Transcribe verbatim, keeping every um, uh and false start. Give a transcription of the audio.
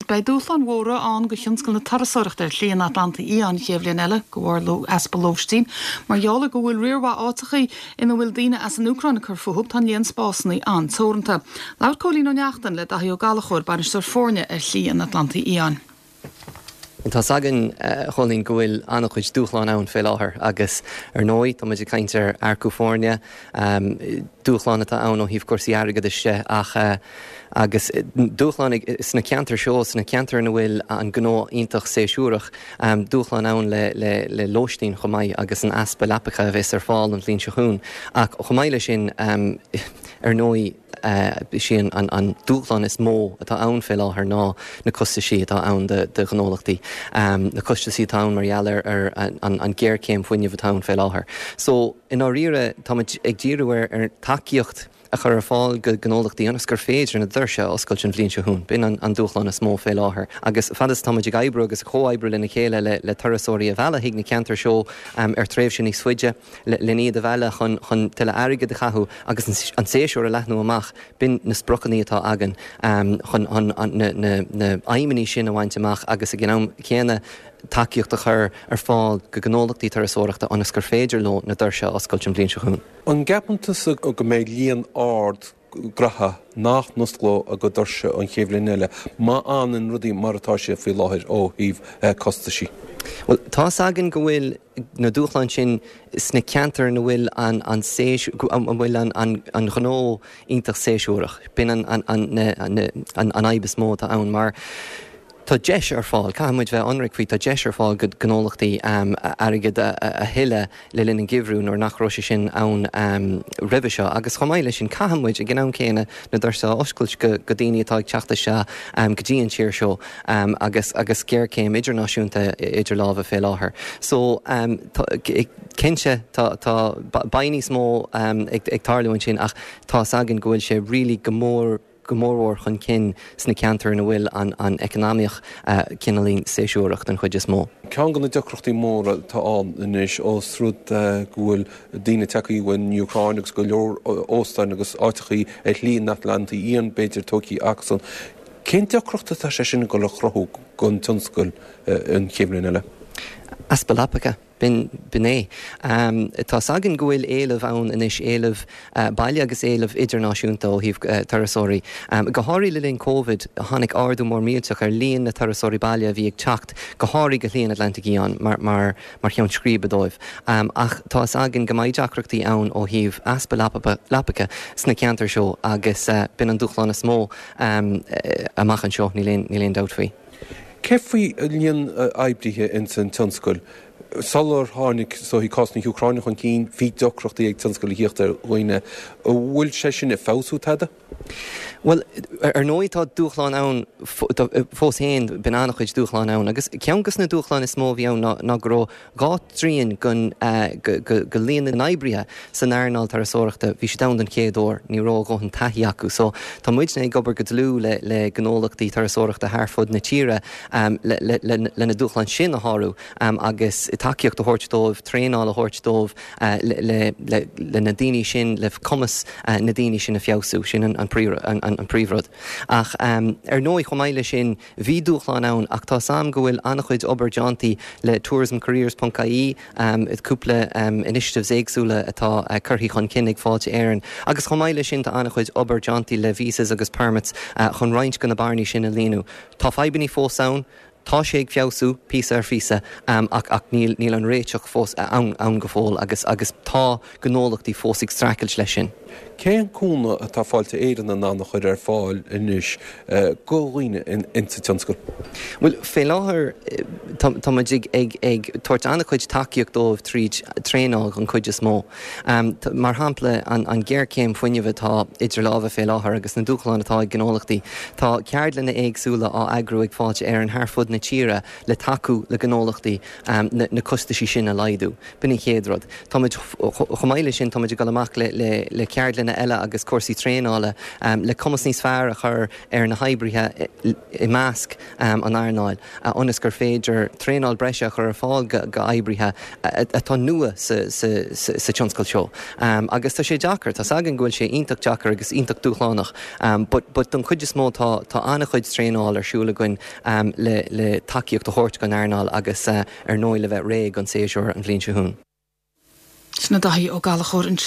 bei dúlan mhóra an go chionscail na tarasóireachta Líon Atlanta í an chéimhlíon eile go bhfuil Aspelóistín, mar dheála go bhfuil riorhá átachaí ina bhfuil daoine as an Ucraine chur futhub tá Líon spásnaí an tóirnta. Lair cólín ó neachtain le dathí ó galachóir bainisteoir fórne ar Líon Atlanta í an. Tá sagan cholín go bhfuil annach chuid dúchláin ann fé láthair agus ar nóid tá muidir caintear Arcú Fórne dúchláin atá ann ó híomh cuasaí airgad iste ach agus dúchláin is na ceantar seo na ceantar na bhfuil an gná ionintach séisiúrach dúchláin ann le le le Lóistín chomaid agus an aspa lepacha a bheits ar fáil an Líon Seachún ach chomaid lei sin ar nóid sin an an dúchláin is mó atá ann fé láthair ná na costaí atá ann de de gnólachtaí na costaí tá ann mar gheallar ar an an ggéircéim faoineh atá ann fé láthair. So in á riire tá ag díreúir ar takeíocht a chur ar fáil go gnólachtaí agus gur féidir na dúirse oscailt an Bhliain Seachún. Bin an an dúchláin is mó fé láthair. Agus fadas tá ag oibriú agus chomhoibriú lena chéile le le tarasóirí a bhealach ag na ceantar seo ar tréimh sin ní suide le níiad a bheile chun chun tuile airgad a chathú agus an séisiúr a lethnú amach bin na sprochannaí atá agan chun na na aiminí sin a bhaint amach agus a gnám chéanana takeíocht a chur ar fáil go gnólachtaí tarasóireachta agus gur féidir leo na dúirse oscailt an Bhliain Seachún. An gapantas a go méid líon ard gratha nach nuscló a go dúirse an chéimhlíon eile má an an rudí mar atá sé faoi láthair ó híomh costaí. Well, tá sagan go bhfuil na dúchláin sin sna ceantar na bhfuil an an séis an bhfuil an an an gnó ionintach séisiúrach. Bin an an an an an aibis mó tá ann mar tá deis ar fáil, caiimiid bheith anraic tá deis ar fáil go gnólachtaí airgad a hiile le linn an gibhrún or nach roise sin ann ribh seo, agus chomáile sin caiimiid a gnám céine na dúirsa oscailt go go daoine atá ag teachta se go dtíon tíir seo agus agus céircéim idirnáisiúnta idir lábh fé láthair. So cinse tá bainní smó ag tarlúin sin ach tá sagan go bhfuil sé rilí go mór go mórhór chun cin sna ceantar na bhfuil an an econámíoch cinelín séisiúireacht an chuid is mó. Ceann go na deachreachtaí móra tá an inis ó srúd go bhfuil daoine techaí bhain Ucraine agus go leor óstáin agus áitichaí ag Líon Atlanta íon beidir tócaí achsan. Cén deachreachta tá sé sin go le chrothú gon tionscail an chéimhlíon eile? Aspa lepacha. Bin é. Um, tá sagan go bhfuil éileh ann inis éileh uh, baile agus éileh idirnáisiúnta ó híomh uh, tarasóirí. Um, go háirí le líon Covid a tháinig ardú mór míteach ar líon na tarasóirí baile a bhí ag teacht go háirí go Líon Atlanta íon mar mar mar cheann scríbadóibh. Um, ach tá sagan go maid deachreachtaí ann ó híomh aspa lepacha sna ceantar seo agus uh, bin an dúchláin is mó um, amach an seo ní léon dát faoi. Cé faoi líon aibrithe in san tionscail? Salar hánig so hí cosna Ucraine chun cín hí deachreachtaí ag tionscail íochtar roiine bhfuil sé sin i fású teda? Well, ar nóid tá dúchláin ann fós héin bin annach chuid dúchláin ann, agus ceangus na dúchláin is mó bhí ann ná gro gá tríon gon go líon an aibrithe san airnáil tarasóireachta bhí sé dam an chéadúir ní rá go an taithí acu. So tá muid na gobar go dlú le le gnólachtaí tarasóireachta thar na tíre le na dúchláin sin a háú agus takeíocht a thuirtdómh, tréáil a thuirtdómh le na daoine sin le cumas na daoine sin a fiosú sin an an príomhrod. Ach um, ar nóid chomáile sin bhí dúchláin ann ach tá sam go bhfuil annach chuid obair le tourism careers dot I E um, it cúpla um, initiatives éagsúla atá uh, curthaí chun cinnig fáilte éireann. Agus chomáile sin tá annach chuid obair le visas agus permits uh, chun roinnt go na barnaí sin a líonú. Tá faibanní fós ann, tá sé ag fiosú písa ar físa um, ach, ach níl, níl an réiteach fós uh, ann, ann go fóil agus agus tá gnólachtaí fós ag straiceil leis sin. Cén cúna atá fáilte éireann an annach chuid ar fáil inis go roiine in sa tionscail? Well, fé láthair tá muid ag ag tuairt annach chuid takeíocht dómh tríd tréáil an chuid is mó. Um, mar hampla an an ggéircéim faoineh tá idir lábh fé láthair agus na dúchláin atá ag gnólachtaí. Tá ceardlanna éagsúla á agrú ag fáilte ar an thfud na tíre le taú le gnólachtaí um, na, na costaí sin a laidú. Bin i chéadrod. Tá muid chomáile sin tá muid go amach le le le ceardlanna eile agus cuasaí tréála um, le cumas níos fearr a chur ar na haibrithe i, i measc um, an airnáil. Uh, Onas gur féidir tréáil breise chur ar fáil go, go aibrithe atá nua sa, sa, sa, sa tionscail seo. Um, agus tá sé deachar, tá sagan ghfuil sé ionach deachar agus ionach dúchlánach, um, but, but don chuid is mó tá, tá annach chuid tréáil ar siúla goin um, le, le takeíocht do chóirt gan airnáil agus uh, ar nóil le bheith ré an séisiúr an bhlíonn se hún. Sna daí ó galachór an